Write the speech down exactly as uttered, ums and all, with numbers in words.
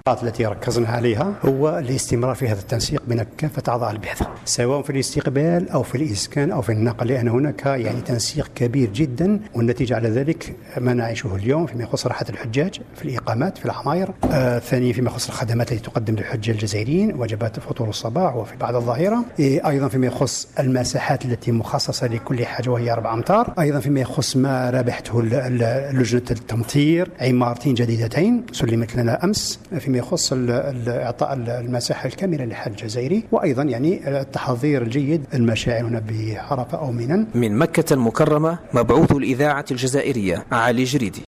النقاط التي ركزنا عليها هو الاستمرار في هذا التنسيق بين كافة أعضاء البعثة، سواء في الاستقبال أو في الإسكان أو في النقل، لأن هناك يعني تنسيق كبير جدا، والنتيجة على ذلك ما نعيشه اليوم فيما يخص راحة الحجاج في الإقامات في العماير. آه ثانيا فيما يخص الخدمات التي تقدم للحجاج الجزائريين، وجبات فطور الصباح وفي بعض الظهيرة. إيه أيضا فيما يخص المساحات التي مخصصة لكل حاجة وهي أربع أمتار. أيضا فيما يخص ما رابحته لجنة التمطير، عمارتين جديدتين سلمت لنا أمس فيما يخص إعطاء المساحة الكاملة للحج الجزائري، وأيضا يعني التحضير الجيد المشاعر هنا بعرفة أو منى. من مكة المكرمة، مبعوث الإذاعة الجزائرية علي جريدي.